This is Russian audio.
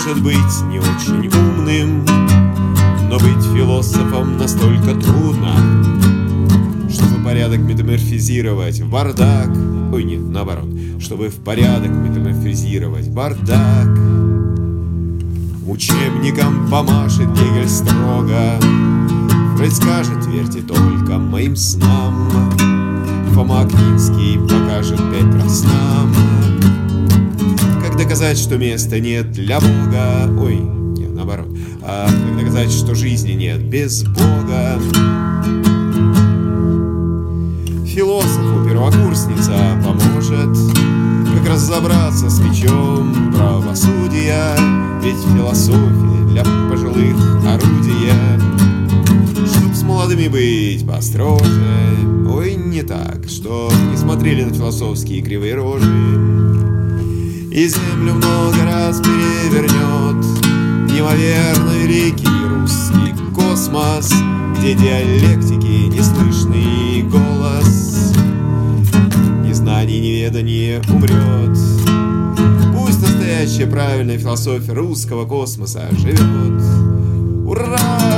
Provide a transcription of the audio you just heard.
Может быть, не очень умным, но быть философом настолько трудно, чтобы порядок метаморфизировать в бардак. Ой, нет, наоборот. Чтобы в порядок метаморфизировать бардак. Учебником помашет Гегель строго, Фрейд скажет: верьте только моим снам. Фома Аквинский покажет 5 раз нам, как доказать, что места нет для Бога. Ой, нет, наоборот. Как доказать, что жизни нет без Бога. Философу первокурсница поможет, как разобраться с мечом правосудия. Ведь философия для пожилых орудия, чтоб с молодыми быть построже. Ой, не так, что не смотрели на философские кривые рожи. И землю много раз перевернет неимоверно великий русский космос, где диалектики неслышный голос, незнание, неведание умрет. Пусть настоящая правильная философия русского космоса живет. Ура!